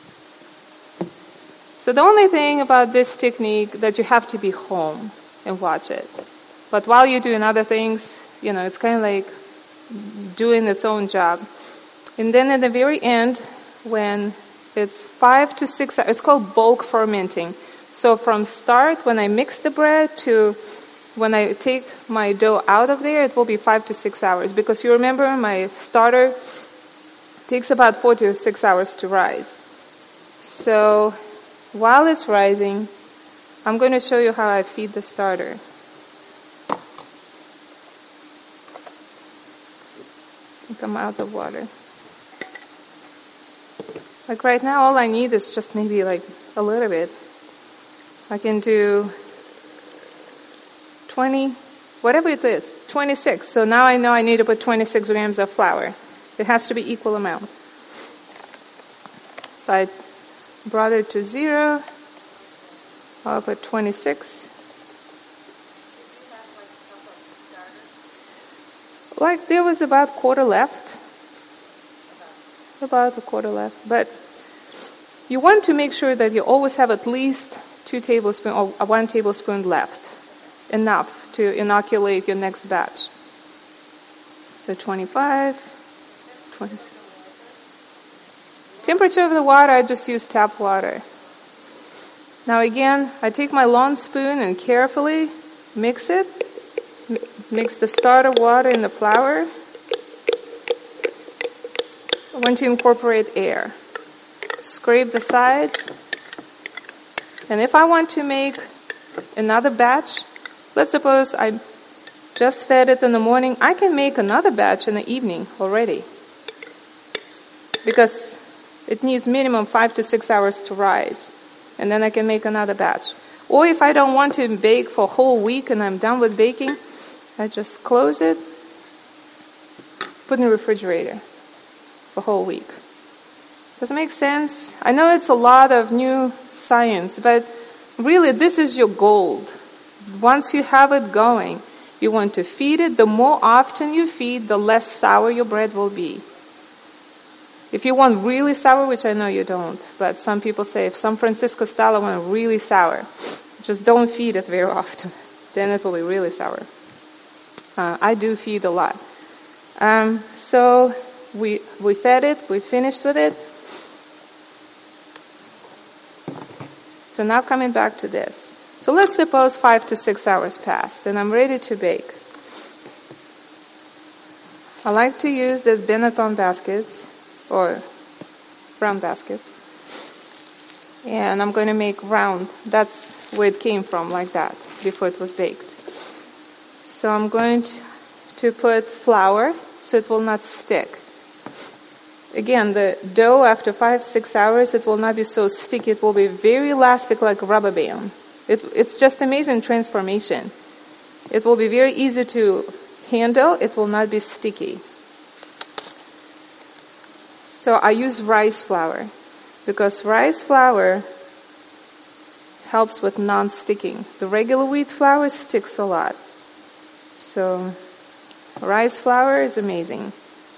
So the only thing about this technique that you have to be home and watch it. But while you're doing other things, you know, it's kind of like doing its own job. And then at the very end, when it's five to six hours, it's called bulk fermenting. So from start, when I mix the bread, to when I take my dough out of there, it will be five to six hours. Because you remember, my starter takes about four to six hours to rise. So while it's rising, I'm going to show you how I feed the starter. Come out of water. Like right now, all I need is just maybe like a little bit. I can do twenty, whatever it is, twenty-six. So now I know I need to put twenty-six grams of flour. It has to be equal amount. So I brought it to zero. I'll put twenty-six. Like there was about a quarter left. About a quarter left. But you want to make sure that you always have at least two tablespoons or one tablespoon left. Enough to inoculate your next batch. So twenty-five, twenty. Temperature of the water, I just use tap water. Now again, I take my long spoon and carefully mix it. Mix the starter water in the flour. I want to incorporate air. Scrape the sides. And if I want to make another batch, let's suppose I just fed it in the morning, I can make another batch in the evening already. Because it needs minimum five to six hours to rise. And then I can make another batch. Or if I don't want to bake for a whole week and I'm done with baking, I just close it, put in the refrigerator for a whole week. Does it make sense? I know it's a lot of new science, but really this is your gold. Once you have it going, you want to feed it. The more often you feed, the less sour your bread will be. If you want really sour, which I know you don't, but some people say, if San Francisco style I want really sour, just don't feed it very often. Then it will be really sour. Uh, I do feed a lot. Um, so we we fed it, we finished with it. So now coming back to this. So let's suppose five to six hours passed and I'm ready to bake. I like to use these Benetton baskets or round baskets. And I'm going to make round. That's where it came from, like that, before it was baked. So I'm going to, to put flour so it will not stick. Again, the dough after five, six hours, it will not be so sticky. It will be very elastic like a rubber band. It, it's just amazing transformation. It will be very easy to handle. It will not be sticky. So I use rice flour because rice flour helps with non-sticking. The regular wheat flour sticks a lot. So rice flour is amazing.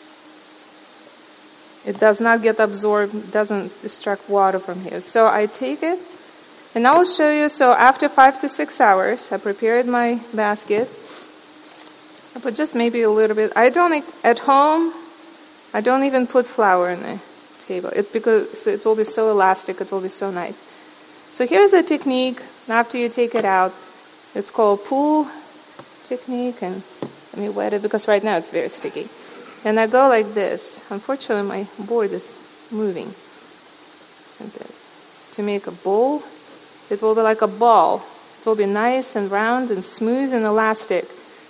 It does not get absorbed, doesn't extract water from here. So I take it, and I will show you. So after five to six hours, I prepared my basket. I put just maybe a little bit. I don't, at home, I don't even put flour in the table. It, because it will be so elastic, it will be so nice. So here's a technique after you take it out. It's called pool technique, and let me wet it because right now it's very sticky. And I go like this. Unfortunately, my board is moving. Like this. To make a bowl, it will be like a ball. It will be nice and round and smooth and elastic.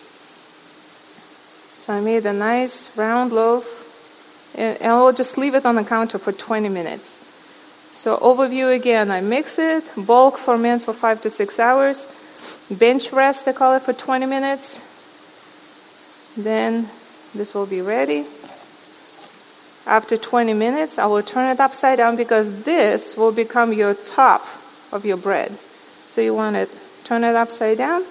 So I made a nice round loaf, and I'll just leave it on the counter for twenty minutes. So overview again, I mix it, bulk ferment for five to six hours, bench rest, I call it, for twenty minutes. Then this will be ready. After twenty minutes, I will turn it upside down because this will become your top of your bread. So you want to turn it upside down.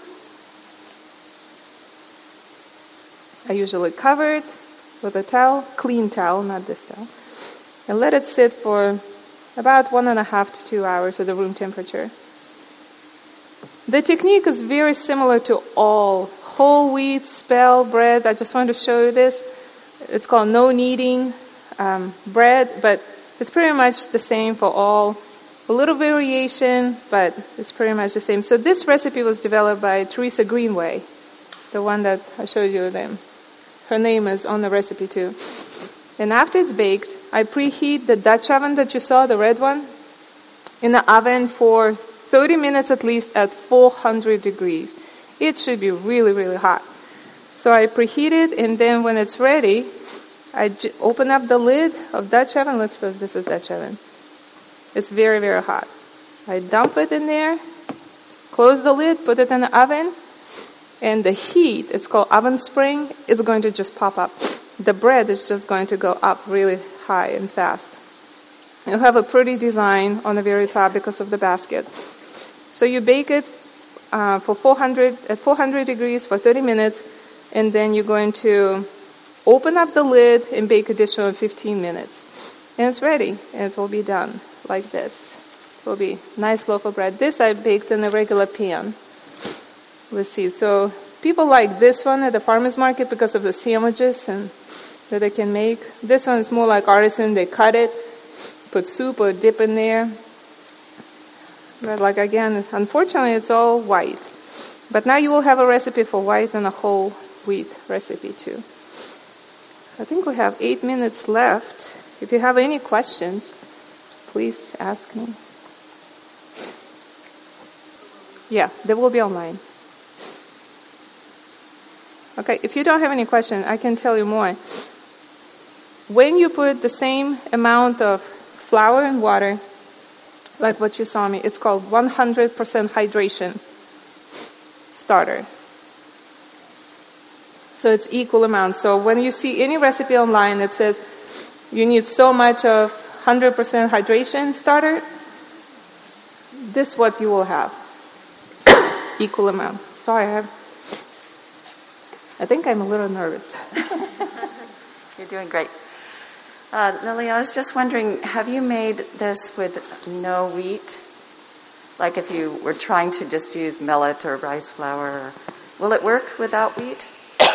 I usually cover it with a towel, clean towel, not this towel, and let it sit for about one and a half to two hours at the room temperature. The technique is very similar to all whole wheat spell bread. I just wanted to show you this. It's called no kneading um, bread, but it's pretty much the same for all. A little variation, but it's pretty much the same. So this recipe was developed by Teresa Greenway, the one that I showed you them. Her name is on the recipe too. And after it's baked, I preheat the Dutch oven that you saw, the red one, in the oven for thirty minutes at least at four hundred degrees. It should be really, really hot. So I preheat it, and then when it's ready, I j- open up the lid of Dutch oven. Let's suppose this is Dutch oven. It's very, very hot. I dump it in there, close the lid, put it in the oven, and the heat, it's called oven spring, it's going to just pop up. The bread is just going to go up really high and fast. You'll have a pretty design on the very top because of the basket. So you bake it uh, for four hundred at four hundred degrees for thirty minutes, and then you're going to open up the lid and bake additional fifteen minutes. And it's ready, and it will be done like this. It will be nice loaf of bread. This I baked in a regular pan. Let's see. So people like this one at the farmer's market because of the sandwiches and that they can make. This one is more like artisan. They cut it, put soup or dip in there. But like again, unfortunately, it's all white. But now you will have a recipe for white and a whole wheat recipe too. I think we have eight minutes left. If you have any questions, please ask me. Yeah, they will be online. Okay, if you don't have any question, I can tell you more. When you put the same amount of flour and water, like what you saw me, it's called one hundred percent hydration starter. So it's equal amount. So when you see any recipe online that says you need so much of one hundred percent hydration starter, this is what you will have. Equal amount. Sorry, I have... I think I'm a little nervous. You're doing great. Uh, Lily, I was just wondering, have you made this with no wheat? Like if you were trying to just use millet or rice flour, will it work without wheat?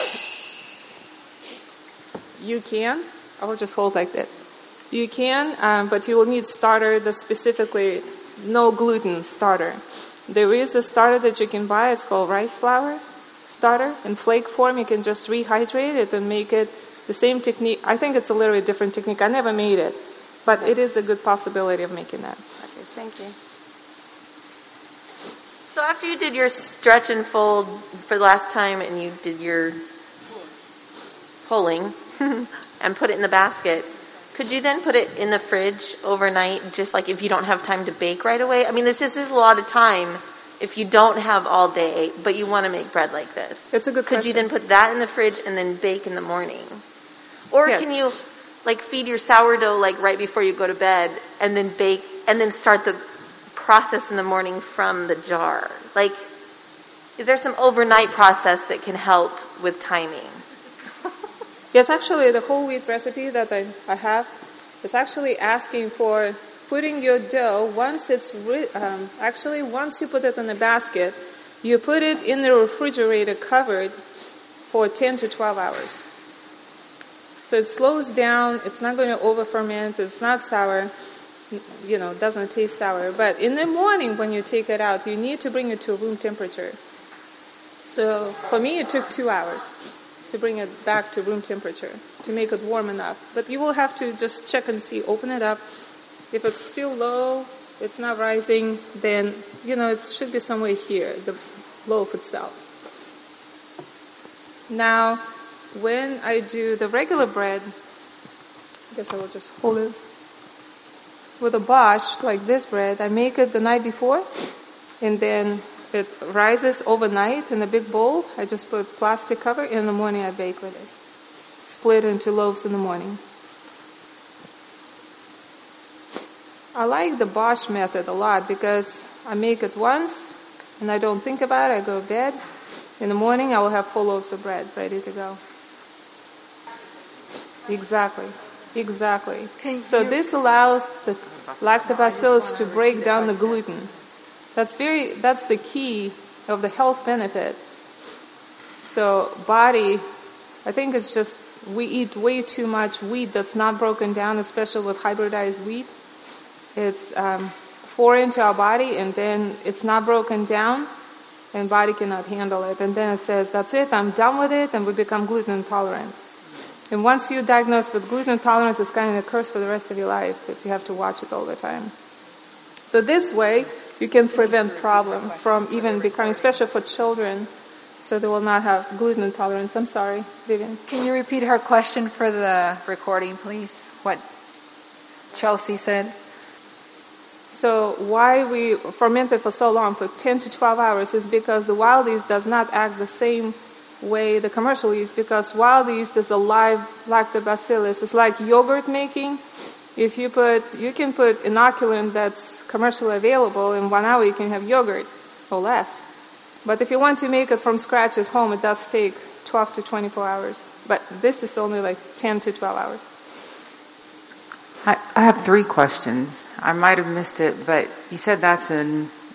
You can. I will just hold like this. You can, um, but you will need starter that's specifically no gluten starter. There is a starter that you can buy. It's called rice flour starter. In flake form, you can just rehydrate it and make it the same technique. I think it's a little bit different technique. I never made it, but it is a good possibility of making that. Okay, thank you. So after you did your stretch and fold for the last time and you did your pulling and put it in the basket, could you then put it in the fridge overnight, just like if you don't have time to bake right away? I mean, this is, this is a lot of time if you don't have all day, but you want to make bread like this. It's a good Could question. you then put that in the fridge and then bake in the morning? Or Yes. can you like feed your sourdough like right before you go to bed and then bake and then start the process in the morning from the jar? Like, is there some overnight process that can help with timing? Yes, actually, the whole wheat recipe that I, I have, it's actually asking for putting your dough, once it's, re- um, actually, once you put it in a basket, you put it in the refrigerator covered for ten to twelve hours. So it slows down, it's not going to over ferment, it's not sour, you know, it doesn't taste sour. But in the morning when you take it out, you need to bring it to room temperature. So for me, it took two hours. to bring it back to room temperature, to make it warm enough. But you will have to just check and see, open it up. If it's still low, it's not rising, then, you know, it should be somewhere here, the loaf itself. Now, when I do the regular bread, I guess I will just hold it. With a Bosch, like this bread, I make it the night before, and then it rises overnight in a big bowl. I just put plastic cover. In the morning, I bake with it. Split into loaves in the morning. I like the Bosch method a lot because I make it once, and I don't think about it. I go to bed. In the morning, I will have full loaves of bread ready to go. Exactly. Exactly. So this allows the lactobacillus to break down the gluten. That's very, that's the key of the health benefit. So body, I think it's just, we eat way too much wheat that's not broken down, especially with hybridized wheat. It's um, foreign to our body, and then it's not broken down, and body cannot handle it. And then it says, that's it, I'm done with it, and we become gluten intolerant. And once you're diagnosed with gluten intolerance, it's kind of a curse for the rest of your life, that you have to watch it all the time. So this way, you can prevent problem from even becoming, especially for children, so they will not have gluten intolerance. I'm sorry, Vivian. Can you repeat her question for the recording, please? What Chelsea said? So why we ferment it for so long, for ten to twelve hours, is because the wild yeast does not act the same way the commercial yeast, because wild yeast is a live lactobacillus. It's like yogurt making. If you put, you can put inoculant that's commercially available, in one hour you can have yogurt or less. But if you want to make it from scratch at home, it does take twelve to twenty-four hours. But this is only like ten to twelve hours. I, I have three questions. I might have missed it, but you said that's a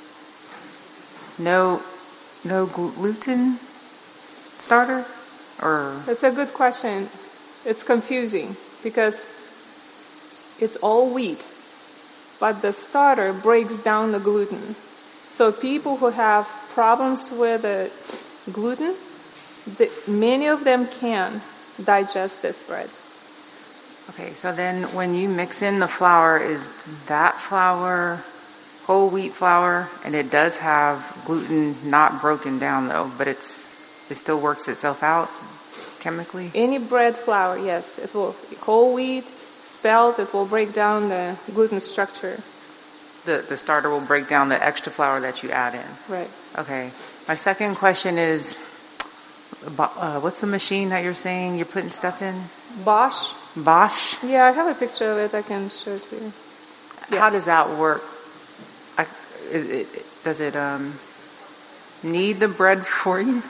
no, no gluten starter? Or that's a good question. It's confusing because it's all wheat, but the starter breaks down the gluten. So people who have problems with the gluten, the, many of them can digest this bread. Okay, so then when you mix in the flour, is that flour whole wheat flour? And it does have gluten not broken down though, but it's it still works itself out chemically? Any bread flour, yes. It will, whole wheat, spelt, it will break down the gluten structure. The the starter will break down the extra flour that you add in. Right. Okay. My second question is, uh, what's the machine that you're saying you're putting stuff in? Bosch. Bosch? Yeah, I have a picture of it. I can show it to you. Yeah. How does that work? I, is it, does it um, knead the bread for you?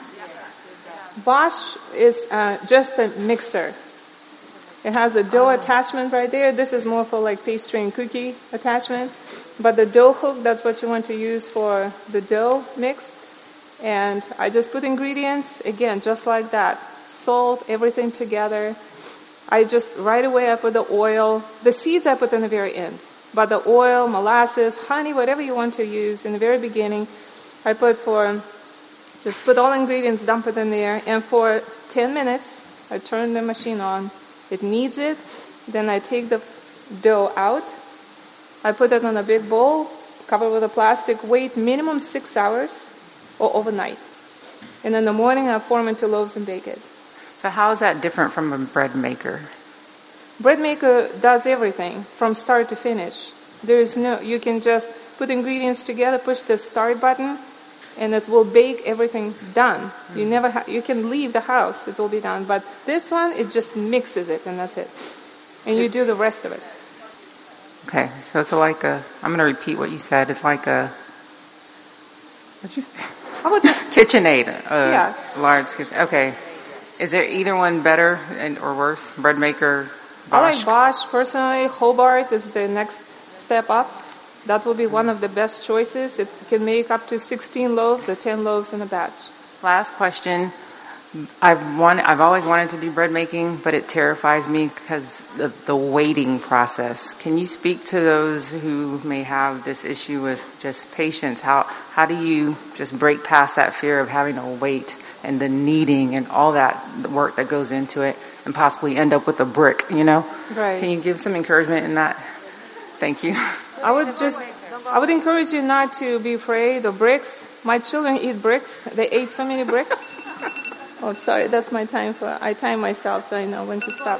Bosch is uh, just a mixer. It has a dough attachment right there. This is more for like pastry and cookie attachment. But the dough hook, that's what you want to use for the dough mix. And I just put ingredients, again, just like that. Salt, everything together. I just, right away I put the oil. The seeds I put in the very end. But the oil, molasses, honey, whatever you want to use in the very beginning, I put for, just put all ingredients, dump it in there. And for ten minutes, I turn the machine on. It kneads it. Then I take the dough out. I put it in a big bowl, cover with a plastic, wait minimum six hours or overnight. And in the morning, I form into loaves and bake it. So how is that different from a bread maker? Bread maker does everything from start to finish. There is no, you can just put ingredients together, push the start button, and it will bake everything done. Mm-hmm. You never ha- you can leave the house, it will be done. But this one, it just mixes it, and that's it. And you do the rest of it. Okay, so it's like a, I'm going to repeat what you said. It's like a, what'd you say? I would just KitchenAid. A yeah. Large kitchen. Okay. Is there either one better and or worse? Bread maker, Bosch? I like Bosch personally. Hobart is the next step up. That will be one of the best choices. It can make up to sixteen loaves or ten loaves in a batch. Last question. I've wanted, I've always wanted to do bread making, but it terrifies me because the, the waiting process. Can you speak to those who may have this issue with just patience? How how do you just break past that fear of having to wait and the kneading and all that work that goes into it and possibly end up with a brick, you know? Right. Can you give some encouragement in that? Thank you. I would just, I would encourage you not to be afraid of bricks. My children eat bricks. They ate so many bricks. Oh, I'm sorry. That's my time for, I time myself so I know when to stop.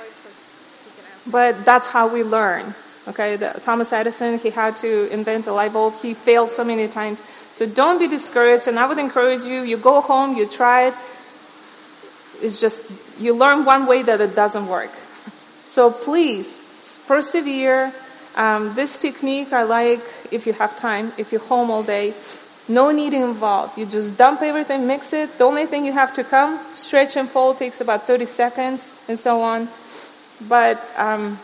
But that's how we learn. Okay. The, Thomas Edison, he had to invent a light bulb. He failed so many times. So don't be discouraged. And I would encourage you, you go home, you try it. It's just, you learn one way that it doesn't work. So please persevere. Um, this technique I like if you have time, if you're home all day. No kneading involved. You just dump everything, mix it. The only thing you have to come, stretch and fold takes about thirty seconds and so on. But um,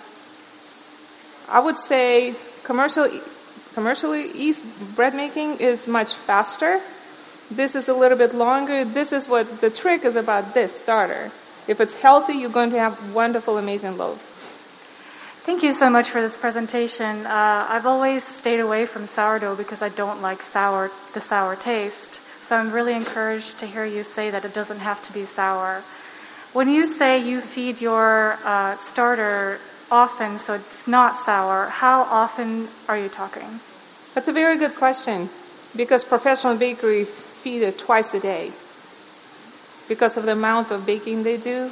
I would say commercial, commercially easy bread making is much faster. This is a little bit longer. This is what the trick is about this starter. If it's healthy, you're going to have wonderful, amazing loaves. Thank you so much for this presentation. Uh, I've always stayed away from sourdough because I don't like sour, the sour taste. So I'm really encouraged to hear you say that it doesn't have to be sour. When you say you feed your uh, starter often so it's not sour, how often are you talking? That's a very good question because professional bakeries feed it twice a day because of the amount of baking they do.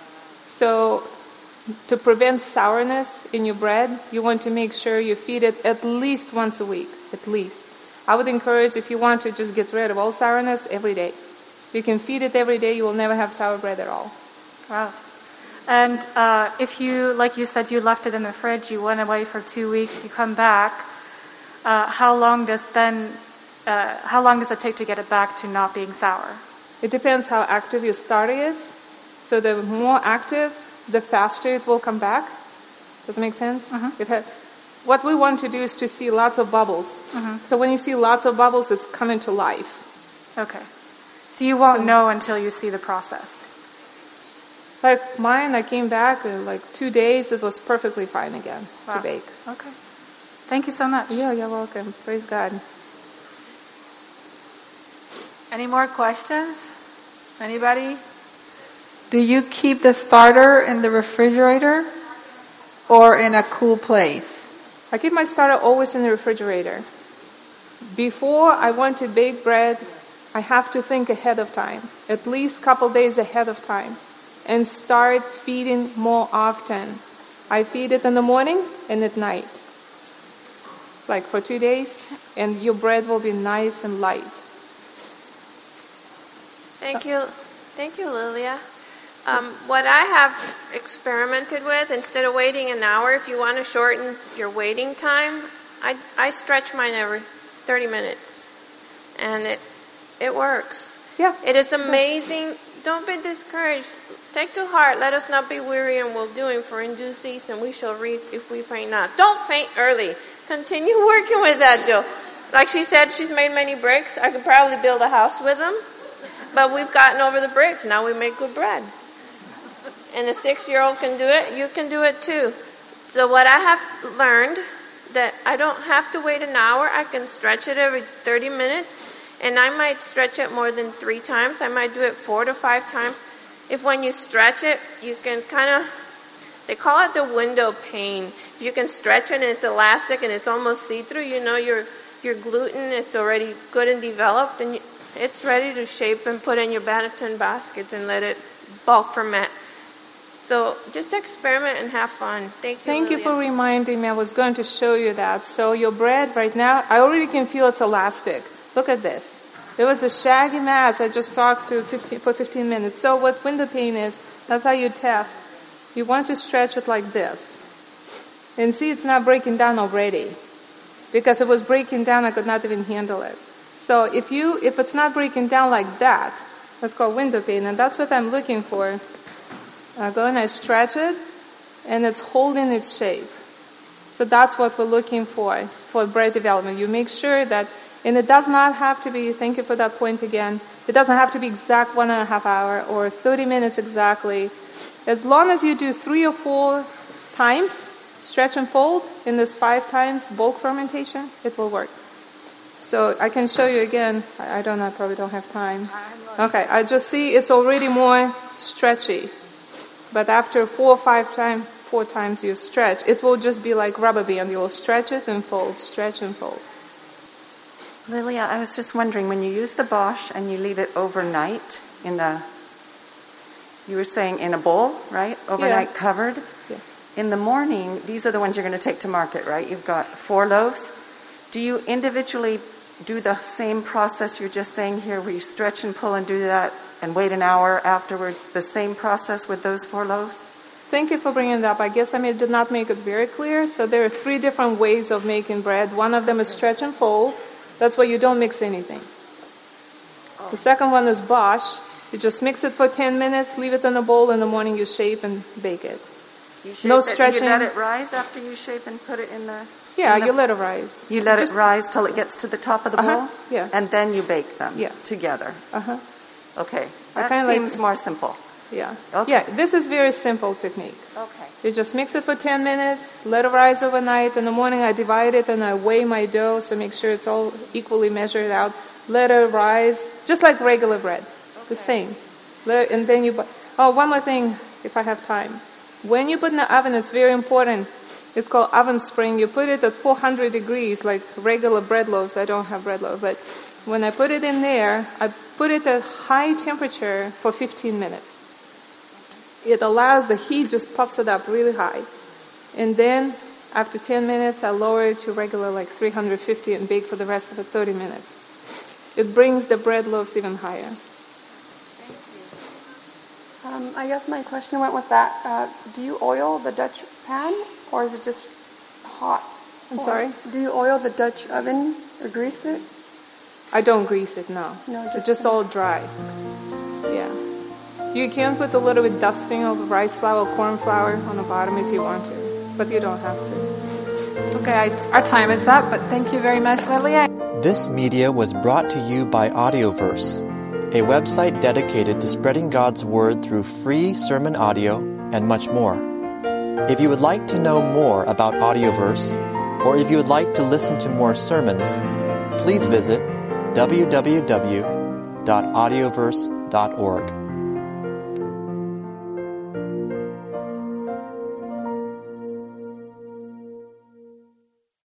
So to prevent sourness in your bread, you want to make sure you feed it at least once a week, at least. I would encourage, if you want to just get rid of all sourness, every day. You can feed it every day, you will never have sour bread at all. Wow. And uh, if you, like you said, you left it in the fridge, you went away for two weeks, you come back, uh, how long does then, uh, how long does it take to get it back to not being sour? It depends how active your starter is. So the more active, the faster it will come back. Does it make sense? Mm-hmm. It ha- what we want to do is to see lots of bubbles. Mm-hmm. So when you see lots of bubbles, it's coming to life. Okay. So you won't So- know until you see the process. Like mine, I came back in like two days, it was perfectly fine again Wow. to bake. Okay. Thank you so much. Yeah, you're welcome. Praise God. Any more questions? Anybody? Do you keep the starter in the refrigerator or in a cool place? I keep my starter always in the refrigerator. Before I want to bake bread, I have to think ahead of time, at least a couple days ahead of time, and start feeding more often. I feed it in the morning and at night, like for two days, and your bread will be nice and light. Thank you. Thank you, Lilia. Um, what I have experimented with, instead of waiting an hour, if you want to shorten your waiting time, I, I stretch mine every thirty minutes. And it it works. Yeah. It is amazing. Don't be discouraged. Take to heart, let us not be weary in well doing, for in due season we shall reap if we faint not. Don't faint early. Continue working with that, Jill. Like she said, she's made many bricks. I could probably build a house with them. But we've gotten over the bricks. Now we make good bread. And a six-year-old can do it. You can do it too. So what I have learned, that I don't have to wait an hour. I can stretch it every thirty minutes. And I might stretch it more than three times. I might do it four to five times. If when you stretch it, you can kind of, they call it the window pane. If you can stretch it and it's elastic and it's almost see-through, you know your your gluten, it's already good and developed, and you, it's ready to shape and put in your Banneton baskets and let it bulk ferment. So just experiment and have fun. Thank you, Thank you Lilia. for reminding me. I was going to show you that. So your bread right now, I already can feel it's elastic. Look at this. There was a shaggy mass I just talked to fifteen, for fifteen minutes. So what window pane is, that's how you test. You want to stretch it like this. And see, it's not breaking down already. Because if it was breaking down, I could not even handle it. So if you, if it's not breaking down like that, that's called window pane, and that's what I'm looking for. I go and I stretch it, and it's holding its shape. So that's what we're looking for, for bread development. You make sure that, and it does not have to be, thank you for that point again, It doesn't have to be exact one and a half hour or thirty minutes exactly. As long as you do three or four times, stretch and fold in this five times bulk fermentation, it will work. So I can show you again. I don't know, I probably don't have time. Okay, I just see it's already more stretchy. But after four or five times, four times you stretch, it will just be like rubber band. You'll stretch it and fold, stretch and fold. Lilia, I was just wondering, when you use the Bosch and you leave it overnight in the, you were saying in a bowl, right? Overnight Yeah. covered. Yeah. In the morning, these are the ones you're going to take to market, right? You've got four loaves. Do you individually do the same process you're just saying here, where you stretch and pull and do that and wait an hour afterwards, the same process with those four loaves? Thank you for bringing it up. I guess I may, did not make it very clear. So there are three different ways of making bread. One of them is stretch and fold. That's where you don't mix anything. The second one is Bosch. You just mix it for ten minutes, leave it in a bowl. In the morning you shape and bake it. You shape No it, stretching. You let it rise after you shape and put it in the... Yeah, in the, you let it rise. You let Just- it rise till it gets to the top of the Uh-huh, bowl? yeah. And then you bake them Yeah. together. Uh-huh. Okay. I That kinda like- seems more simple. Yeah. Okay. Yeah, this is very simple technique. Okay. You just mix it for ten minutes, let it rise overnight. In the morning I divide it and I weigh my dough so make sure it's all equally measured out. Let it rise, just like regular bread. Okay. The same. Let, and then you... bu- Oh, one more thing, if I have time. When you put in the oven, it's very important. It's called oven spring. You put it at four hundred degrees, like regular bread loaves. I don't have bread loaves, but when I put it in there, I put it at high temperature for fifteen minutes. It allows the heat, just puffs it up really high. And then after ten minutes, I lower it to regular like three hundred fifty and bake for the rest of it thirty minutes. It brings the bread loaves even higher. Um, I guess my question went with that. Uh, do you oil the Dutch pan, or is it just hot? I'm Or sorry? Do you oil the Dutch oven or grease it? I don't grease it, no. No, It's just- just all dry. Yeah. You can put a little bit dusting of rice flour, corn flour on the bottom if you want to, but you don't have to. Okay, I, our time is up, but thank you very much, Lilia. This media was brought to you by Audioverse, a website dedicated to spreading God's Word through free sermon audio and much more. If you would like to know more about Audioverse, or if you would like to listen to more sermons, please visit w w w dot audioverse dot org.